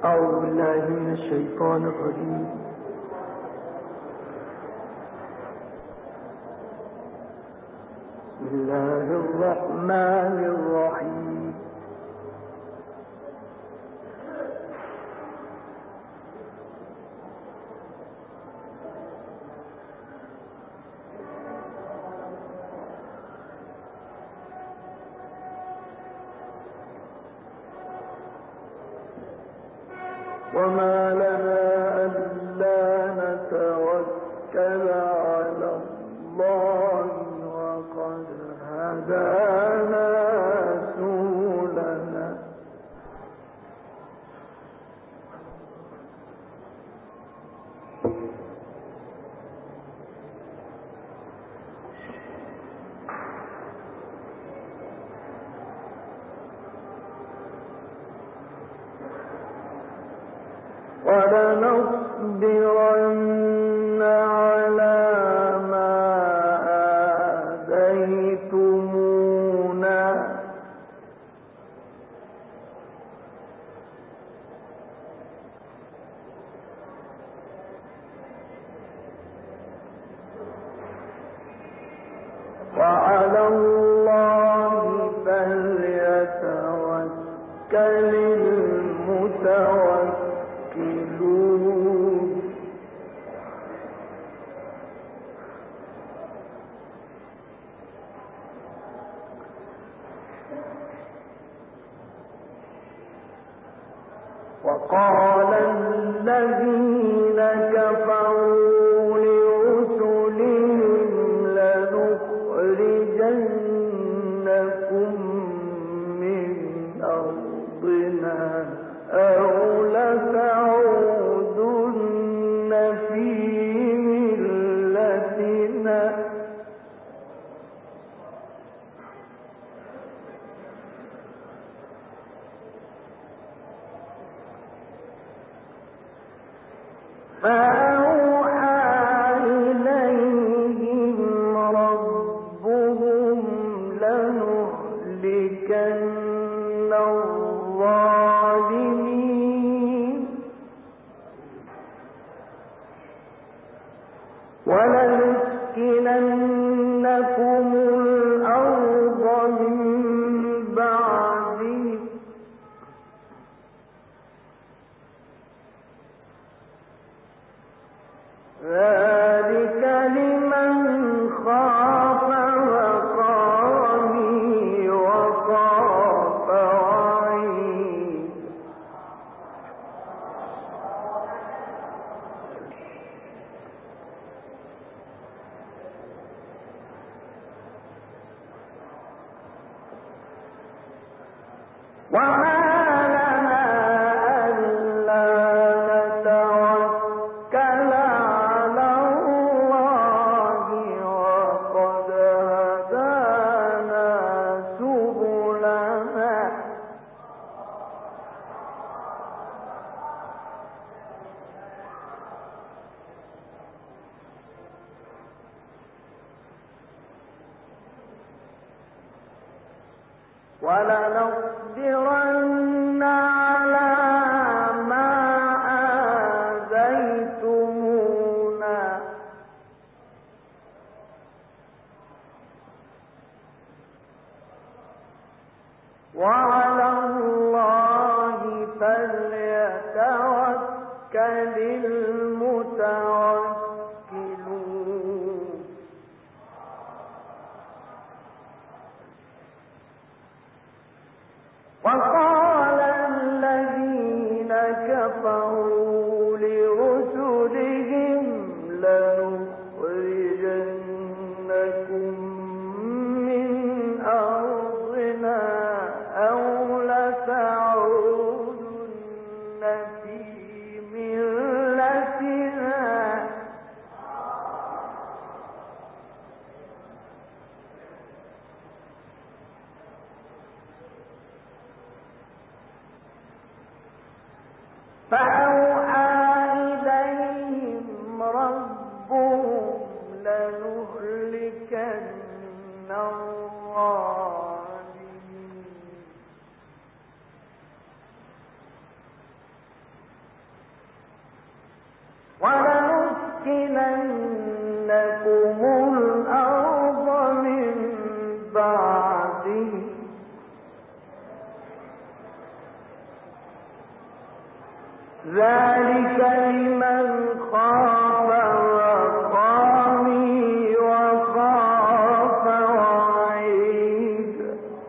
أعوذ بالله من الشيطان الرجيم. بسم الله الرحمن الرحيم. وما لنا ألا نتوكل على الله وقد هدانا سبلنا ولنصبرن على ما آذيتمونا وعلى الله فليتوكل المتوكلون. وقال الذين كفروا لرسلهم لنخرجنكم من أرضنا أو لتعودن في ملتنا فأوحى إليهم ربهم لنهلكن الظالمين ولنسكننكم الأرض من بعدهم ذلك لمن خاف مقامي وخاف وعيد. وما لنا ألا نتوكل على الله وقد هدانا سبلنا ولنصبرن على ما آذيتمونا وعلى الله فليتوكل المتوكلون. وقال الذين كفروا لرسلهم لنخرجنكم من أرضنا أو لتعودن في ملتنا فأوحى إليهم ربهم لنهلكن الظالمين ولنسكننكم الأرض من بعده ذلك لمن خاف مقامي وخاف وعيد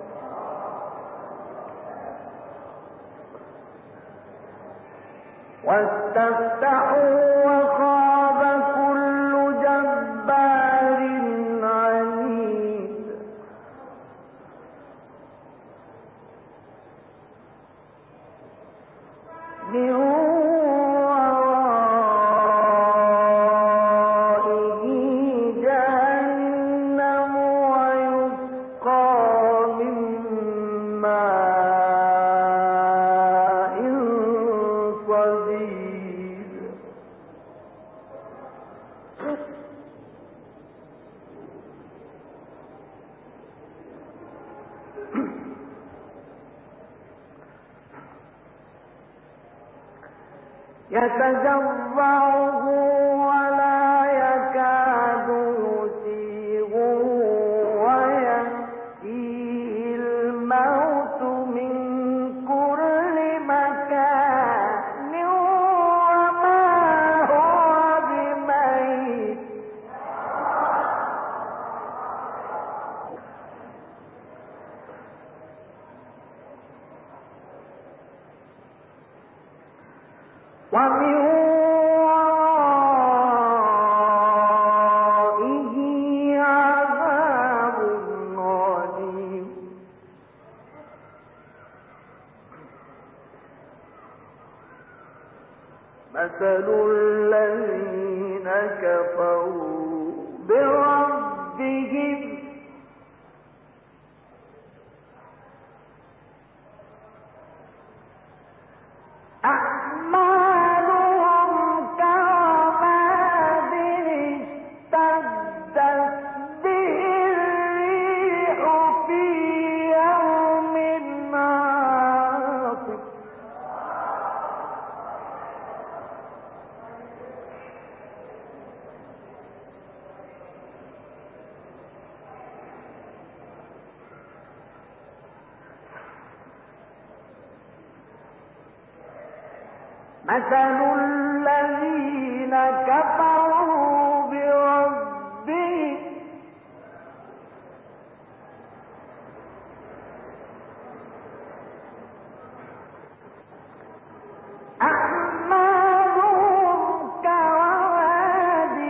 واستفتحوا وخاب كل جبار عنيد من ورائه جهنم ويسقى من ماء صديد يتجرعه ولا يكاد يسيغه ويأتيه الموت من كل مكان وما هو بميت ومن ورائه عذاب غليظ مثل الذين كفروا بربهم أعمالهم كرماد اشتدت به الريح في يوم عاصف مثل الذين كفروا بربهم أعمالهم كرماد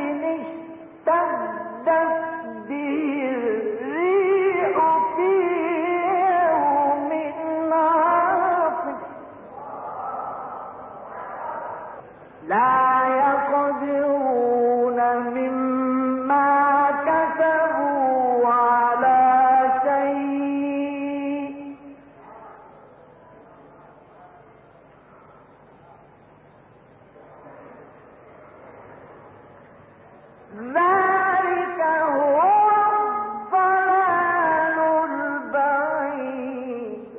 اشتدت به الريح في يوم عاصف لا يقدرون مما كسبوا على شيء ذلك هو الضلال البعيد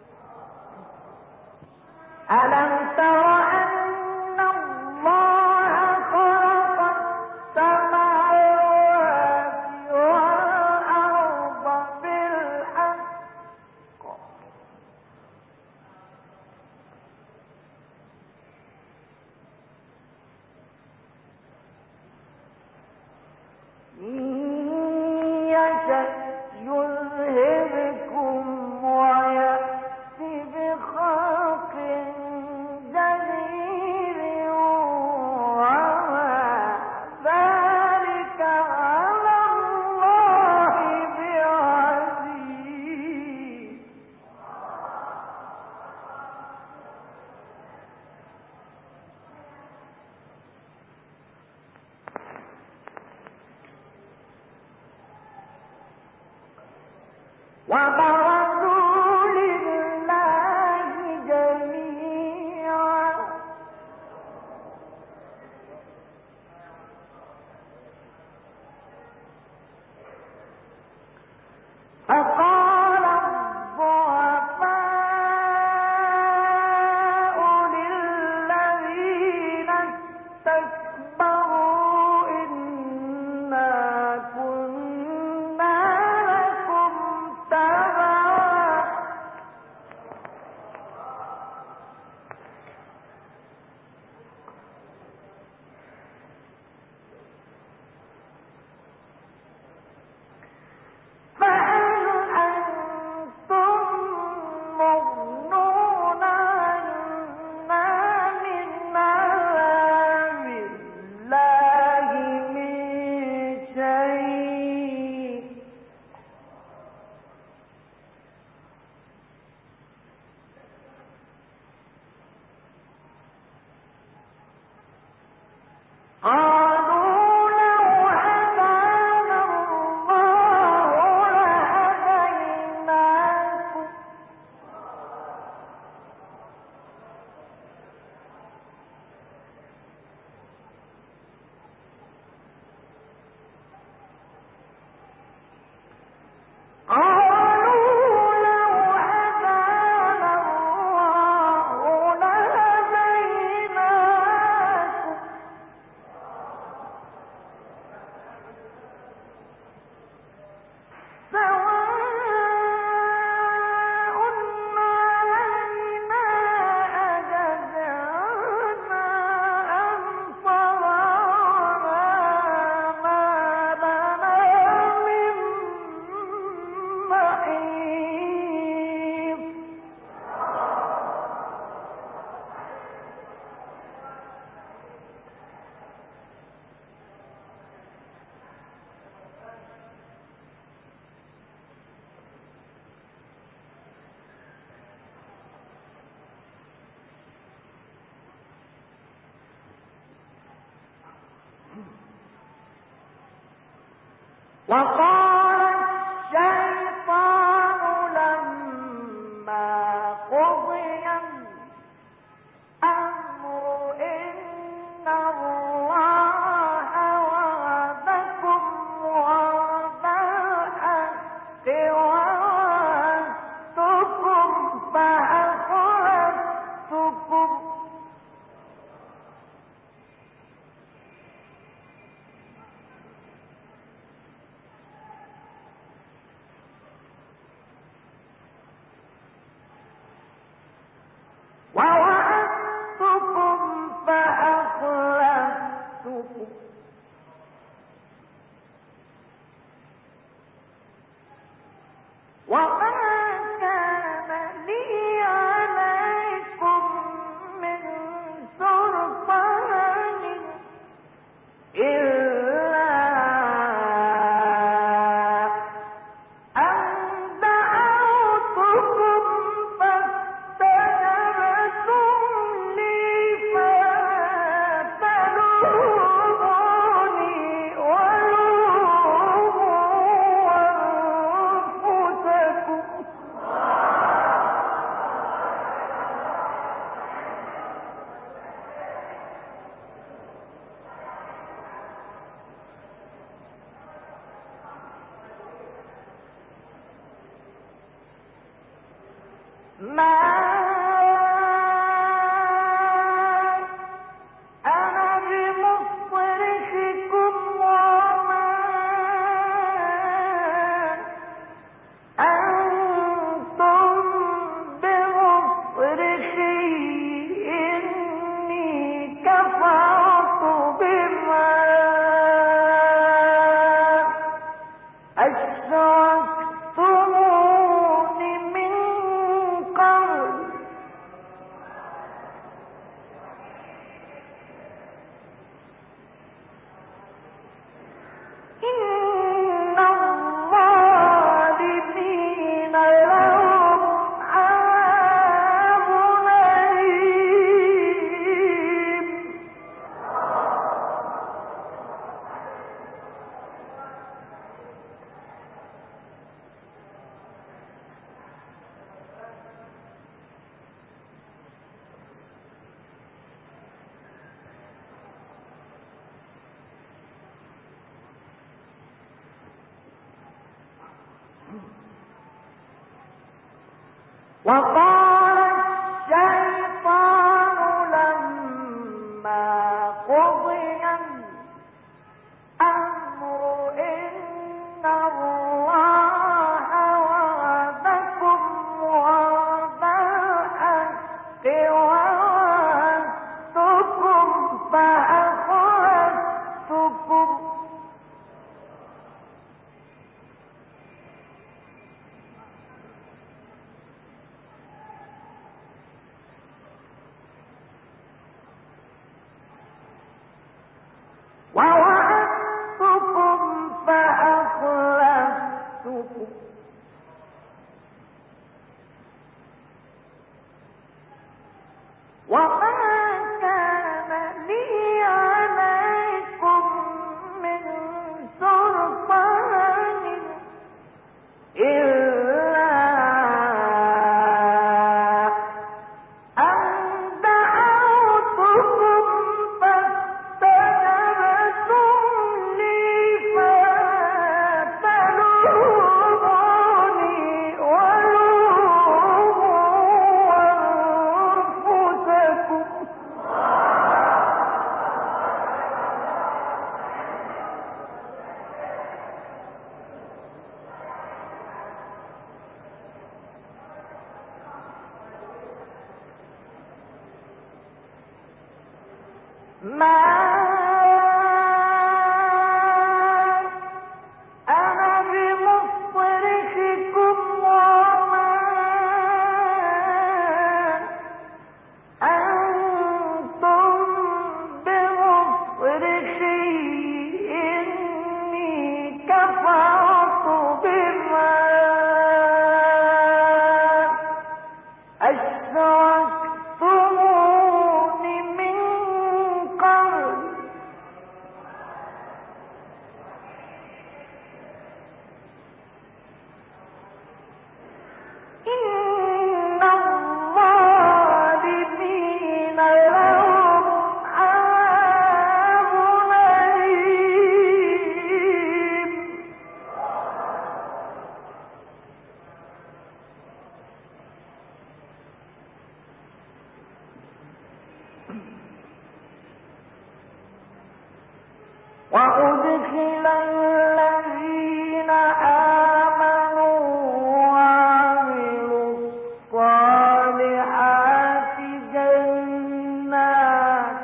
ألم تر أن الله خلق السماوات والأرض بالحق إن يشأ يذهبكم ويأت بخلق جديد وما ذلك على الله بعزيز وبرزوا لله جميعا فقال الضعفاء للذين استكبروا وقال الشيطان لما قضي الأمر إن الله وعدكم وعد الحق ووعدتكم فأخلفتكم وما كان لي عليكم من سلطان إلا أن دعوتكم فاستجبتم لي فلا تلوموني ولوموا أنفسكم ما أنا بمصرخكم وما أنتم بمصرخي إني كفرت بما أشركتمون من قبل إن الظالمين لهم عذاب أليم وقال الشيطان لما قضي الأمر إن الله وعدكم وعد الحق ووعدتكم فأخلفتكم ووعدتكم فأخلفتكم وما كان لي عليكم من سلطان إلا أن دعوتكم فاستجبتم لي فلا تلوموني ولوموا أنفسكم ما أنا بمصرخكم وما أنتم بمصرخي إني كفرت بما أشركتمون من قبل وأدخل الذين آمنوا وعملوا الصالحات جنات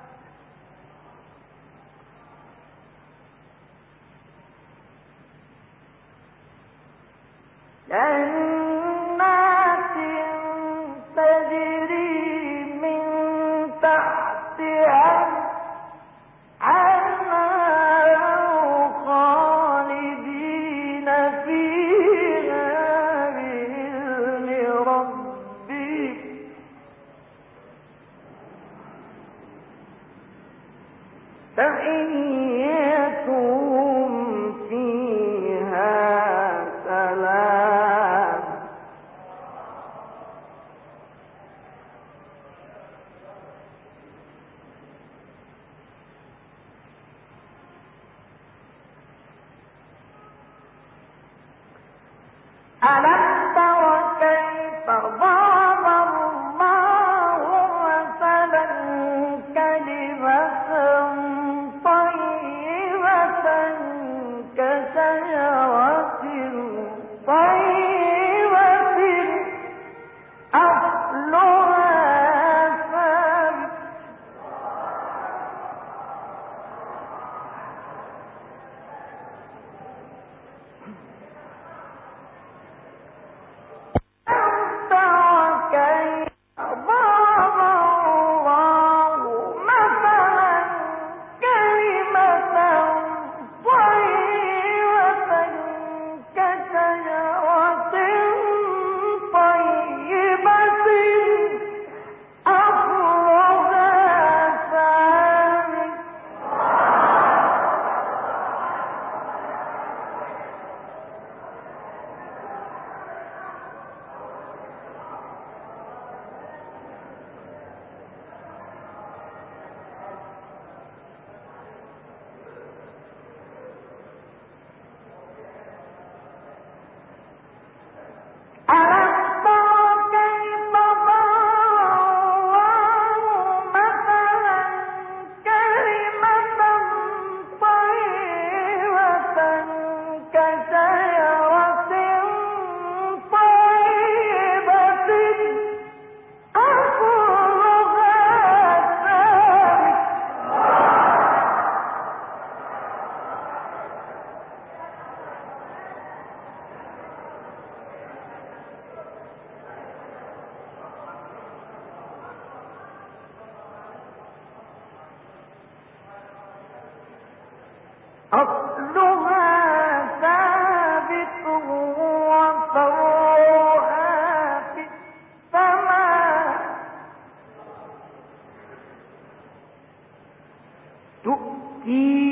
تجري من تحتها خالدين فيها بإذن ربهم تحيتهم فيها سلام ألم تر كيف ضرب الله مثلا كلمة طيبة كشجرة طيبة أصلها ثابت وفرعها في السماء تؤتي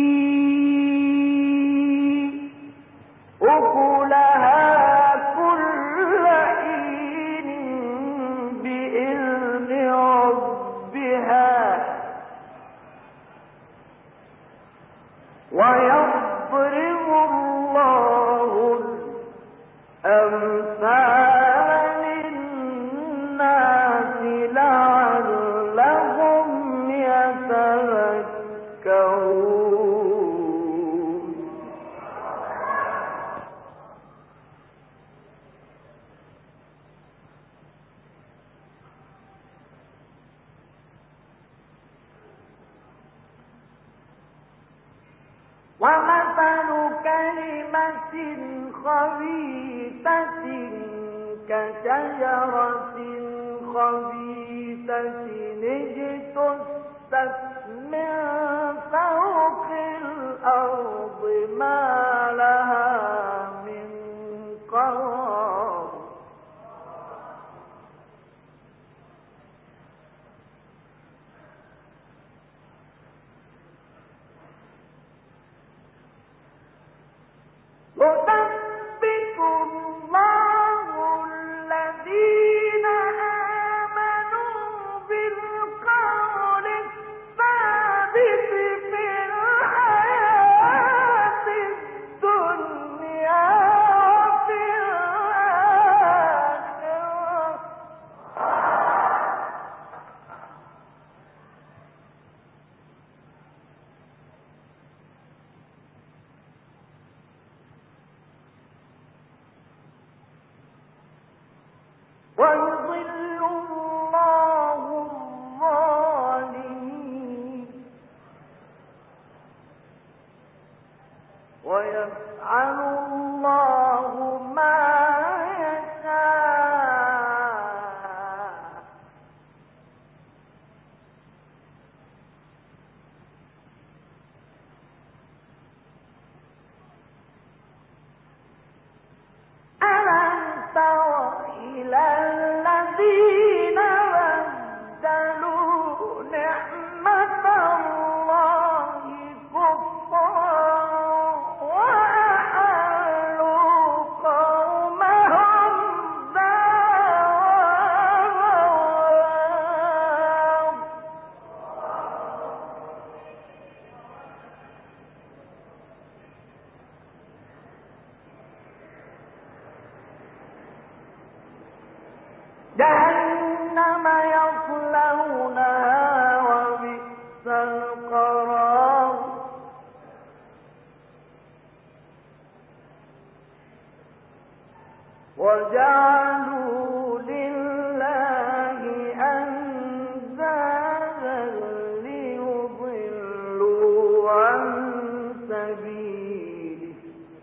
أكلها كل حين بإذن ربها ويضرب الله الأمثال للناس لعلهم يتذكرون ومثل كلمة خبيثة كشجرة خبيثة اجتثت من فوق الأرض ما لها من قرار يثبت الله الذين آمنوا بالقول الثابت إلى الذين بدلوا نعمة الله كفرا وأحلوا قومهم دار البوار جهنم يصلونها وبئس القرار وجعلوا لله أندادا ليضلوا عن سبيله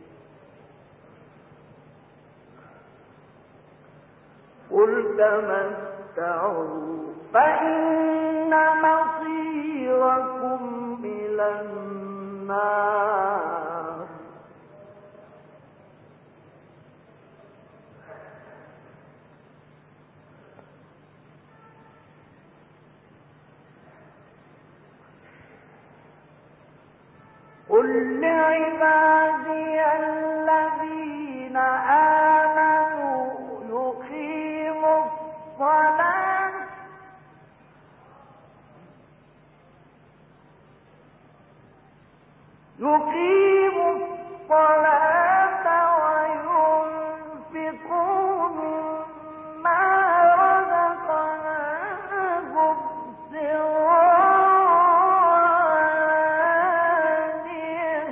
قل تمتعوا فإن مصيركم إلى النار قل لعبادي الذين آمنوا يقيموا الصلاة وينفقوا مما رزقناهم سرا وعلانية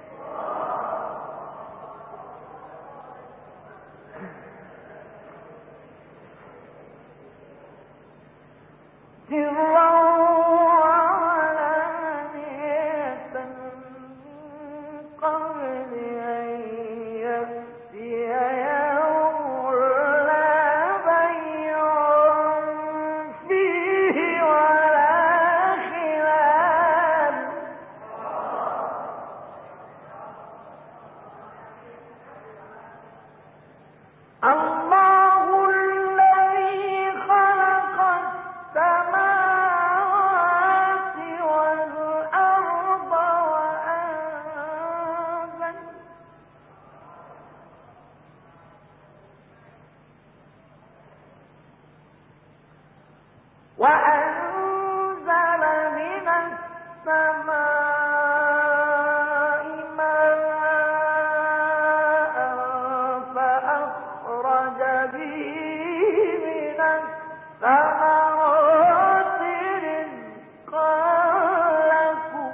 قبل أن يأتي يوم لا بيع فيه ولا خلال الله الذي خلق السماوات والأرض وأنزل من السماء ماء فأخرج به من الثمرات رزقا لكم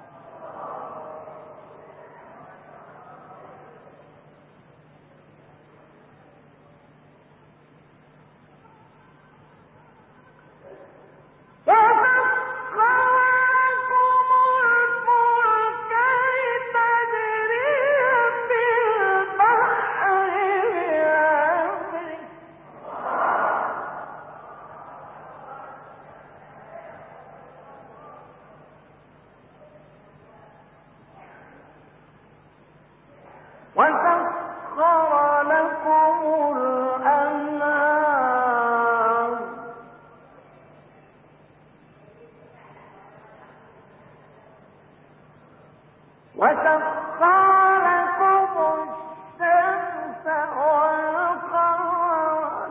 وسخر لكم الأنهار وسخر لكم الشمس والقمر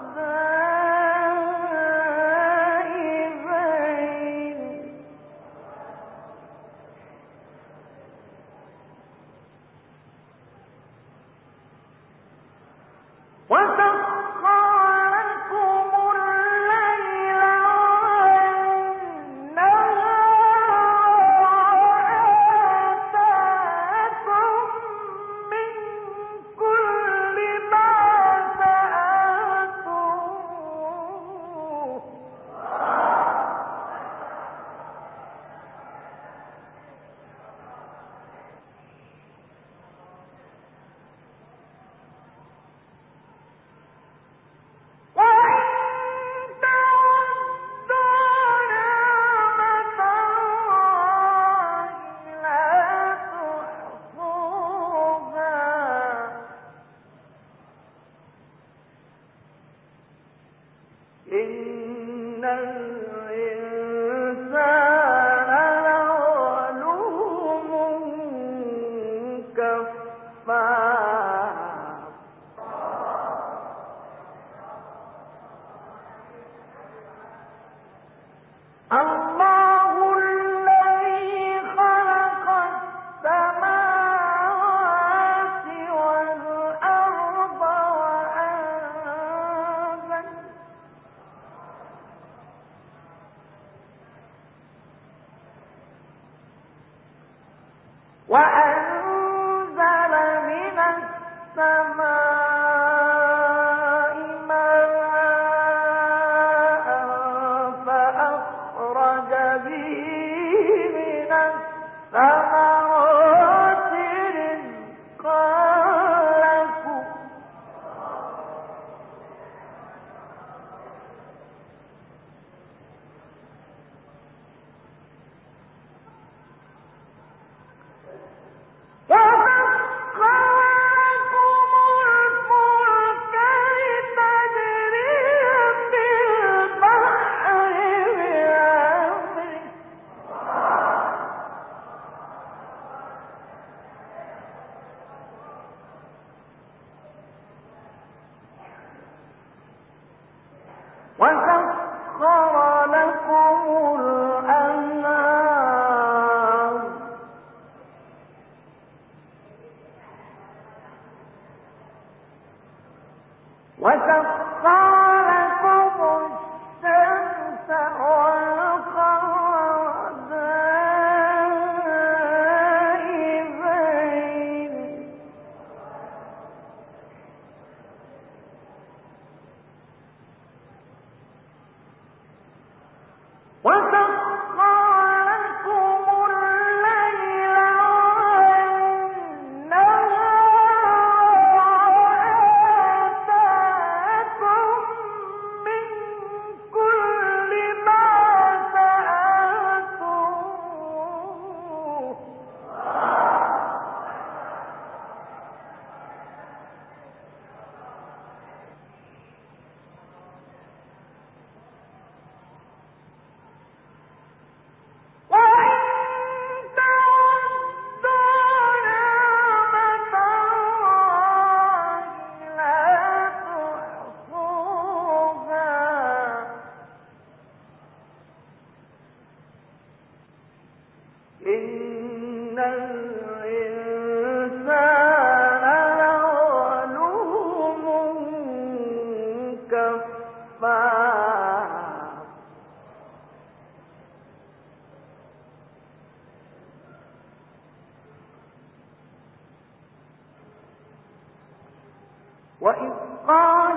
دائبين وسخر لكم الليل والنهار وآتاكم وأنزل من السماء ماء فأخرج به من الثمرات رزقا لكم وسخر لكم الأنهار وسخر لكم الشمس والقمر دائبين وسخر لكم الليل والنهار وآتاكم من كل ما سألتموه وإن تعدوا نعمة الله لا تحصوها إن الإنسان لظلوم كفار وإذ قال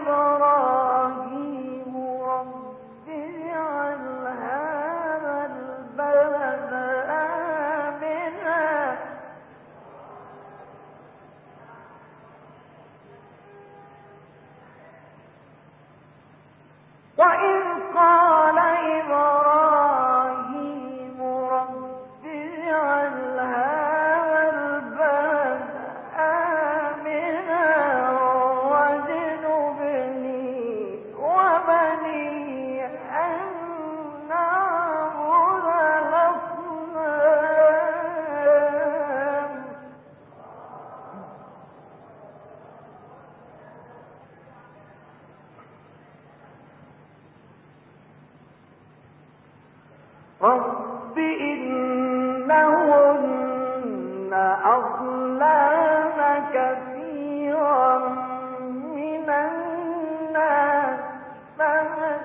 إبراهيم رب اجعل هذا البلد آمنا وإذ قال إبراهيم رب اجعل هذا البلد آمنا واجنبني وبني أن نعبد الأصنام رب إنهن أضللن كثيرا من الناس فمن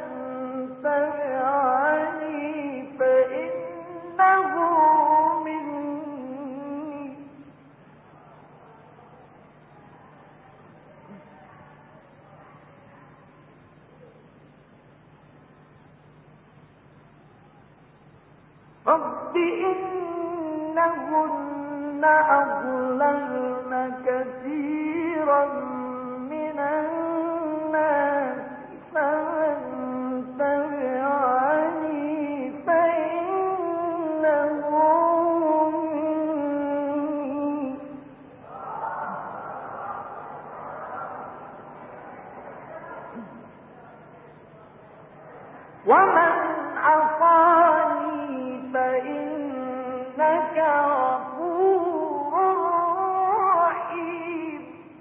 تبعني فإنه مني رب إنهن أضللن كثيرا من الناس فمن تبعني فإنه مني ومن عصاني فإنك غفور رحيم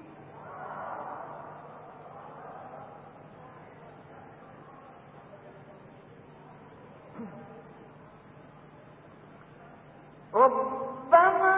ربنا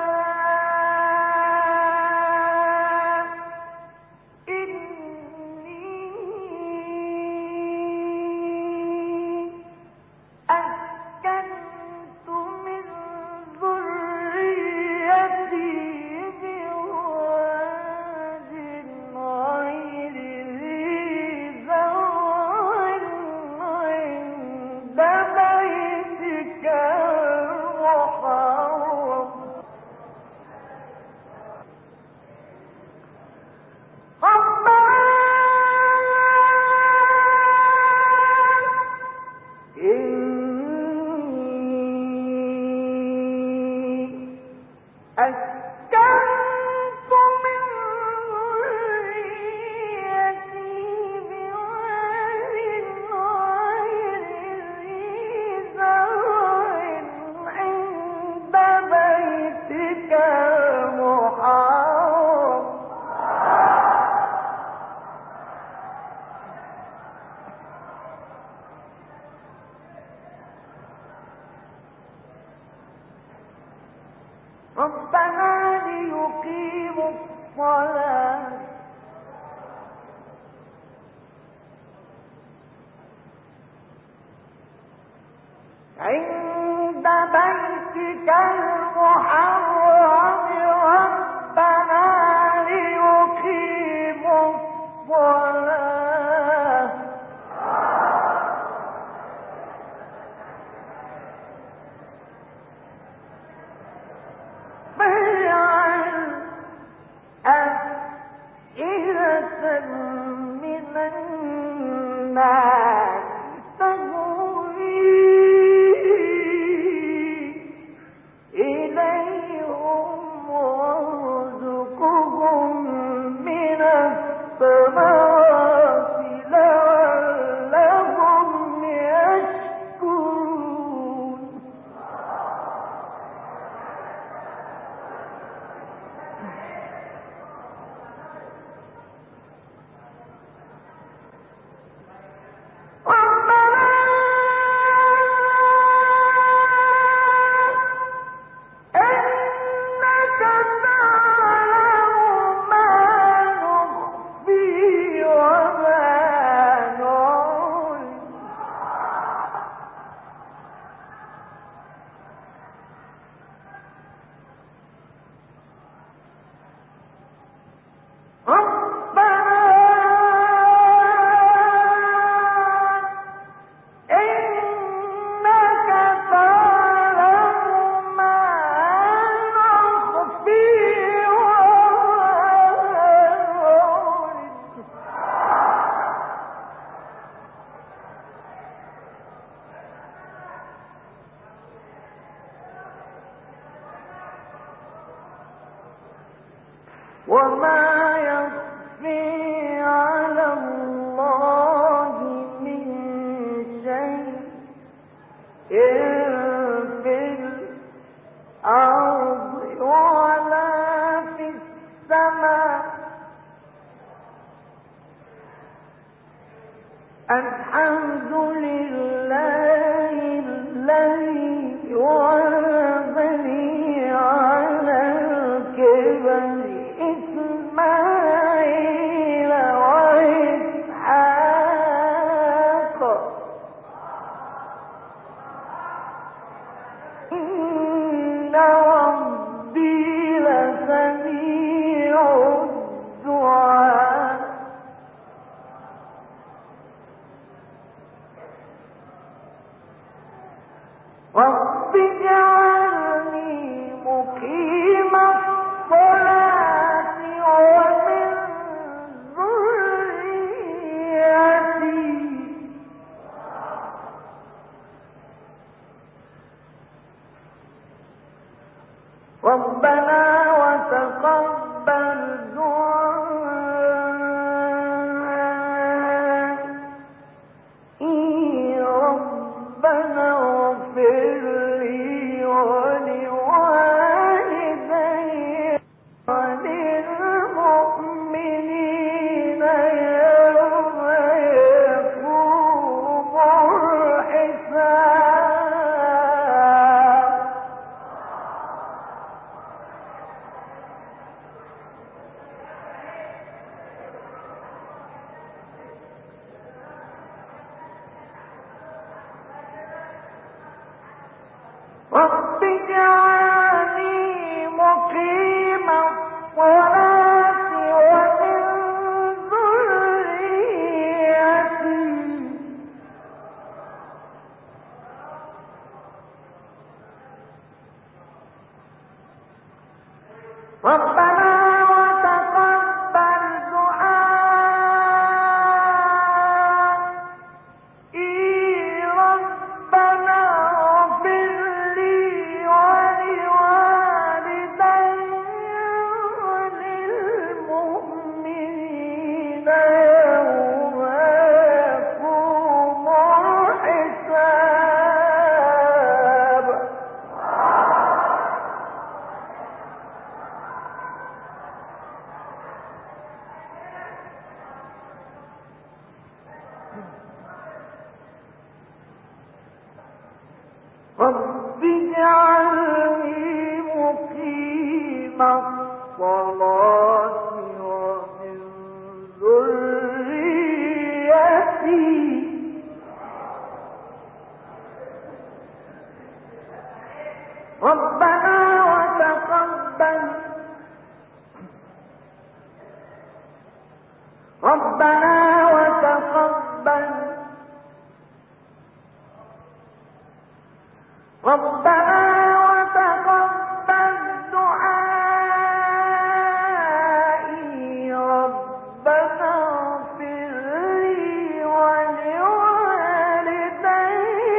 ربنا ليقيموا الصلاة عند بيتك المحرم ربنا ليقيموا الصلاة من الناس تهوي إليهم وارزقهم من الثمرات لعلهم يشكرون وما يخفي على الله من شيء في الأرض ولا في السماء الحمد لله الذي وهب لي على الكبر إسماعيل وإسحاق إن ربي لسميع الدعاء رب اجعلني مقيم الصلاة ومن ذريتي ربنا وتقبل دعاء لي ولوالدي وللمؤمنين يوم يقوم الحساب. رب اجعلني مقيم الصلاة ومن ذريتي ربنا وتقبل دعائي ربنا اغفر لي ولوالدي وللمؤمنين يوم يقوم الحساب. رب اجعلني مقيم الصلاة ومن ذريتي ربنا وتقبل دعائي ربنا اغفر لي ولوالدي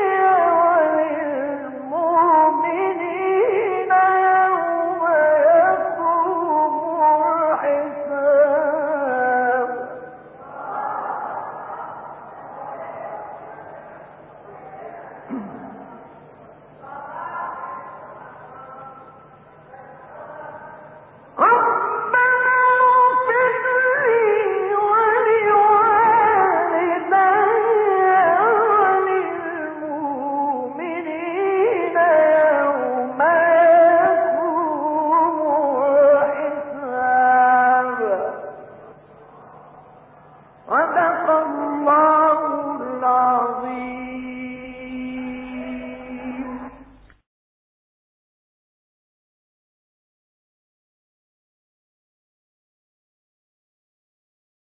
وللمؤمنين يوم يقوم الحساب.